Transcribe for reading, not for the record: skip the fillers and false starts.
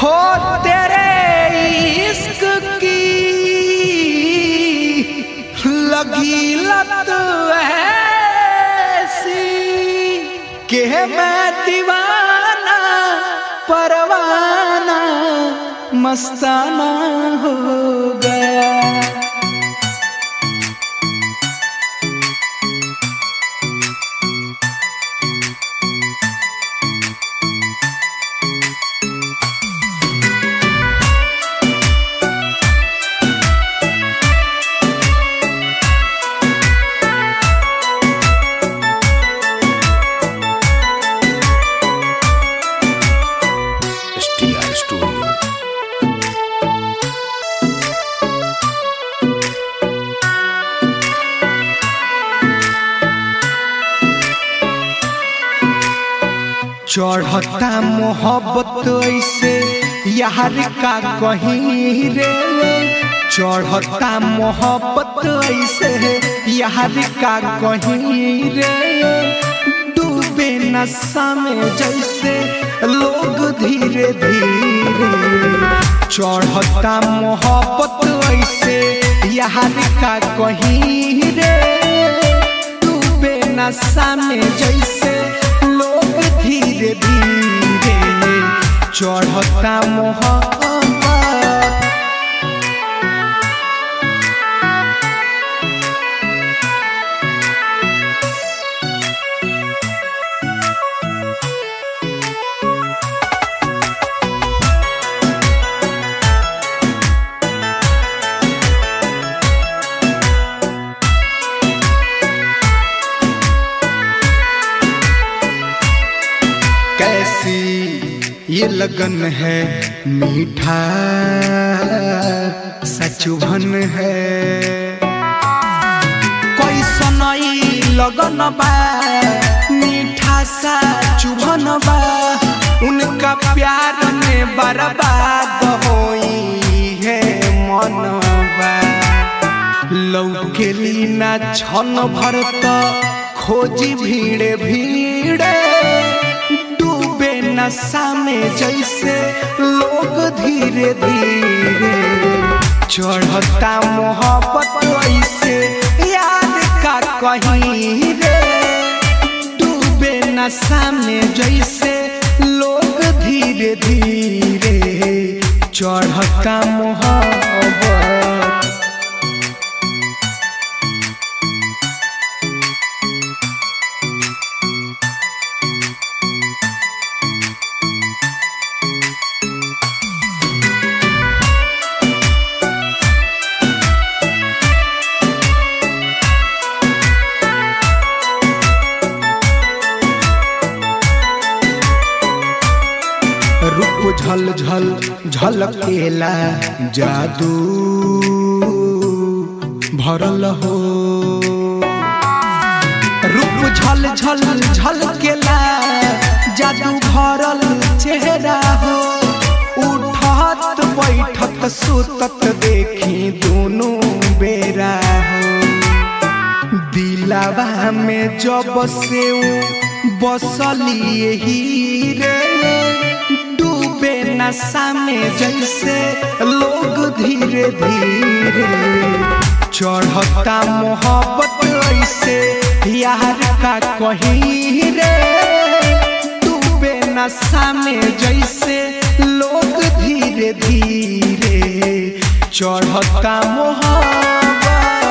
हो तेरे इश्क की लगी लत ऐसी कि मैं दीवाना परवाना मस्ताना हो गया। चढ़ता मोहब्बत ऐसे यार का कहीं रे, चढ़ता मोहब्बत ऐसे यार का कहीं रे, डूबे नशा में जैसे लोग धीरे धीरे। चढ़ता मोहब्बत ऐसे यार का कहीं रे, डूबे नशा में जैसे धीरे धीरे। चढ़ता मोहब्बत ये लगन है मीठा सचुभन है, कोई सुनाई लगन बा मीठा सचुभन बा। उनका प्यार में बर्बाद होई है मनबा, लौकेली ना छन भरत खोजी भीड़े भीड़े, नशा में जैसे लोग धीरे धीरे। चढ़ता मोहब्बत ऐसे यार का कहीं रे, डूबे नशा में जैसे लोग धीरे धीरे। चढ़ता मोहब्बत रूप झल झल झलकेला जादू भरल हो, रूप झल झल झलकेला जादू भरल चेहरा हो। उठत बैठत सुतत देखी दोनों बेरा हो, दिलावा में जब से बसली यही रे, नशा में जैसे लोग धीरे धीरे। चढ़ता मोहब्बत ऐसे यार का कहीं रे, डूबे नशा में जैसे लोग धीरे धीरे। चढ़ता मोहब्बत